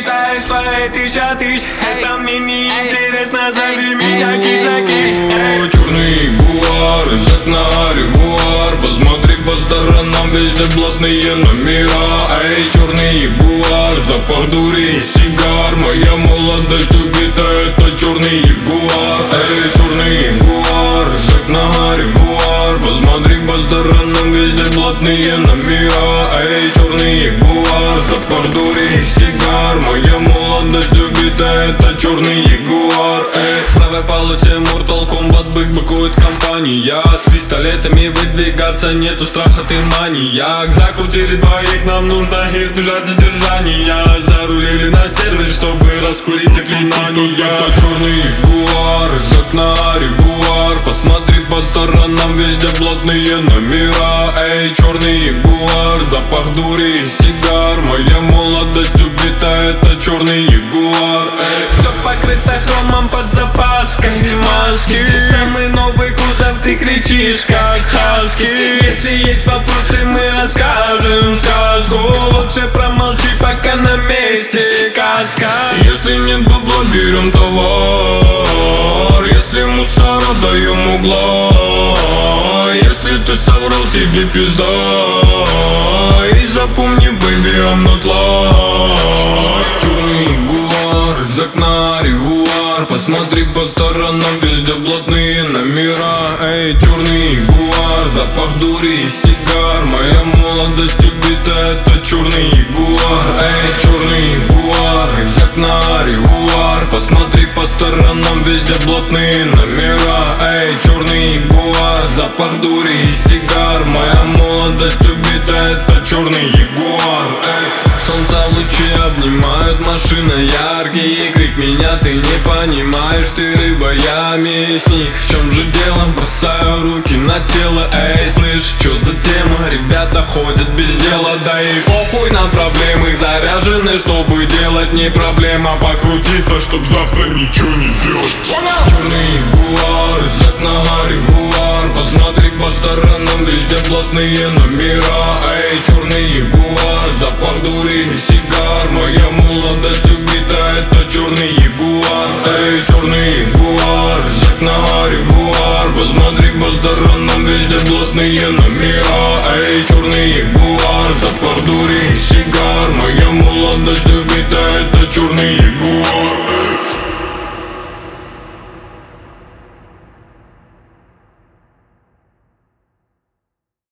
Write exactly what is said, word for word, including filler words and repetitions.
считаешь свои тысяча тысяч? Это мне не интересно, зови меня киса-кис. Черный ягуар, из окна ревуар. Посмотри по сторонам, везде блатные номера. Эй, черный ягуар, запах дури и сигар. Моя молодость убита, это черный ягуар. Эй, черный ягуар, из окна ревуар. Посмотри по сторонам, везде блатные номера. Эй, черный ягуар, запах дури и сигар. Моя молодость убита, это черный ягуар. Эй, в правой полосе Mortal Kombat бык быкует компания. С пистолетами выдвигаться, нету страха, ты маньяк. Закрутили двоих, нам нужно избежать задержания. Зарулили на сервер, чтобы раскурить заклинания. Это черный ягуар, из окна ревуар. Посмотри по сторонам, везде блатные номера. Эй, черный ягуар, запах дури и сигар. Моя молодость убита, это черный ягуар. Эй, все покрыто хромом под запаской маски. Самый новый кузов, ты кричишь как хаски. Если есть вопросы, мы расскажем сказку. Лучше промолчи, пока на месте каска. Если нет бабла, берем товар. Если мусора, даем угла. Если ты соврал, тебе пизда. И запомни, baby, I'm not lost. Черный ягуар, из окна ревуар. Посмотри по сторонам, везде блатные номера. Эй, черный ягуар, запах дури и сигар. Моя молодость убита, это черный ягуар. Эй, черный ягуар, из окна ревуар. Посмотри по сторонам, везде блатные номера. Эй, черный ягуар, запах дури и сигар. Моя молодость убита, это черный ягуар. Эй, солнце лучи обнимают, машина яркий крик, меня ты не понимаешь, ты рыба, я мясник. В чем же дело? Бросаю руки на тело. Эй, слышь, чё за тема? Ребята ходят без дела. Да и похуй на проблемы, заряжены, чтобы делать не проблема. Покрутиться, чтоб завтра ничего не делать. Черный ягуар, из окна ревуар. Посмотри по сторонам, везде блатные номера. Эй, черный ягуар, запах дури и сигар. Моя молодость убита, это черный ягуар. Эй, черный ягуар, из окна ревуар. Посмотри по сторонам, везде блатные номера. Эй, черный ягуар, запах дури и сигар. Моя молодость убита, это черный ягуар.